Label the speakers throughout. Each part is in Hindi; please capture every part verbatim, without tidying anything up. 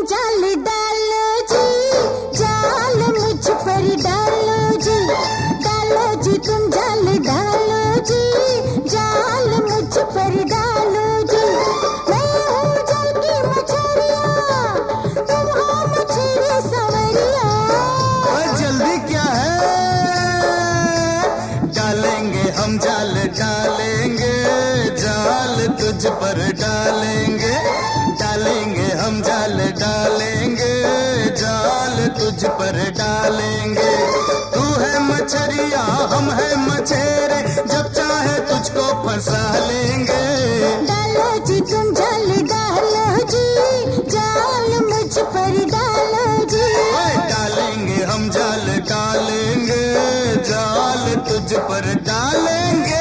Speaker 1: जाल डालो जी, जाल मुझ पर डालो जी, डालो जी तुम जाल डालो जी, जाल मुझ पर डालो जी। मैं हूँ जल की मछलिया, तुम हो मछली सवरिया।
Speaker 2: जल्दी क्या है, डालेंगे हम जाल डालेंगे, जाल तुझ पर डालेंगे, डालेंगे हम जाल डालेंगे, जाल तुझ पर डालेंगे। तू है मछरिया हम है मछेरे, जब चाहे तुझको फंसा लेंगे।
Speaker 1: डालो जी तुम जाल डालो जी, जाल मुझ पर डालो जी,
Speaker 2: डालेंगे हम जाल डालेंगे, जाल तुझ पर डालेंगे।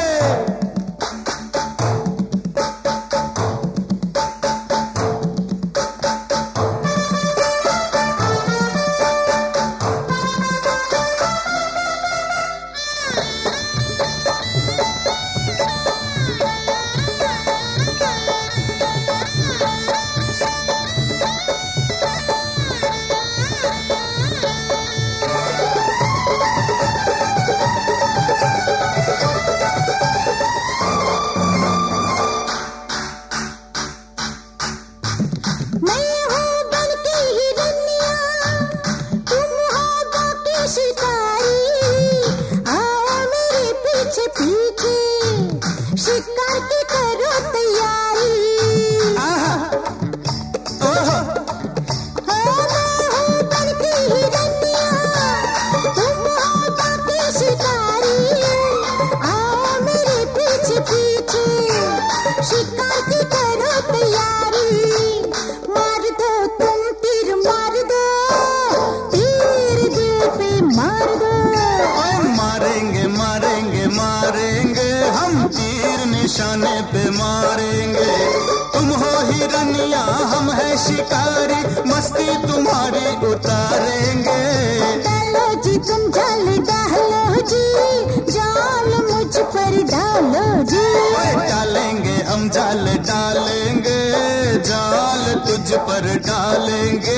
Speaker 1: शिकार की करो तैयारी।
Speaker 2: आहा, ओहो,
Speaker 1: हाँ मैं हूँ बनती हिरनिया, तुम हो बाकी शिकारी, आओ मेरे पीछे पीछे, शिकार की करो तैयारी। मार दो तुम तीर मार दो, तीर दिल पे मार दो।
Speaker 2: ओए मारेंगे मारेंगे मारेंगे, हम तीर निशाने पे मारेंगे। तुम हो हिरनिया हम है शिकारी, मस्ती तुम्हारी उतारेंगे।
Speaker 1: डालो जी तुम जाल डालो जी, जाल मुझ पर डालो जी,
Speaker 2: डालेंगे हम जाल डालेंगे, जाल तुझ पर डालेंगे।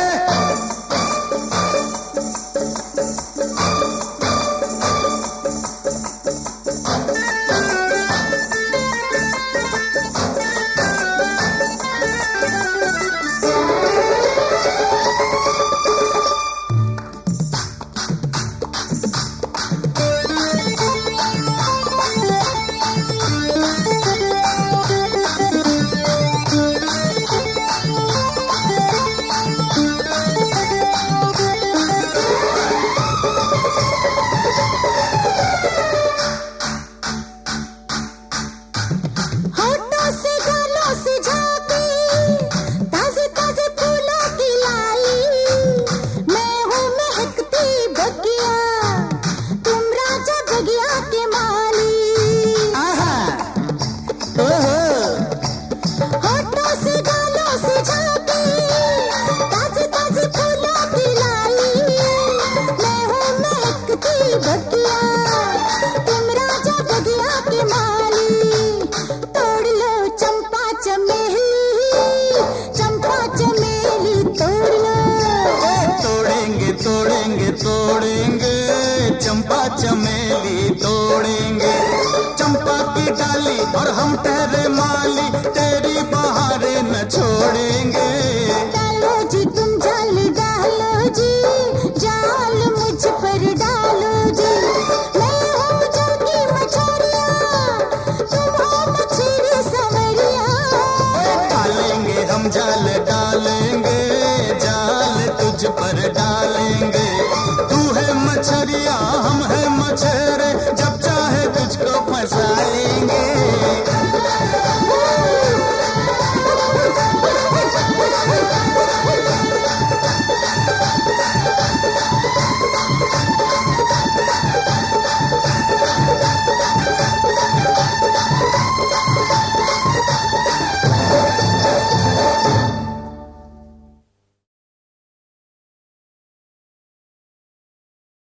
Speaker 1: तुम राजा बगिया के माली, तोड़ लो चंपा चमेली, चंपा चमेली तोड़ लो।
Speaker 2: तोड़ेंगे तोड़ेंगे तोड़ेंगे, चंपा चमेली तोड़ेंगे। चंपा की डाली और हम ठहरे माली, तेरी बहारें न छोड़ेंगे।
Speaker 1: डालो जी तुम जाल डालो जी, जाल मुझ पर डालो जी। मैं हूँ जल की मछलिया, तुम हो मछली सवरिया।
Speaker 2: डालेंगे हम जाल डाल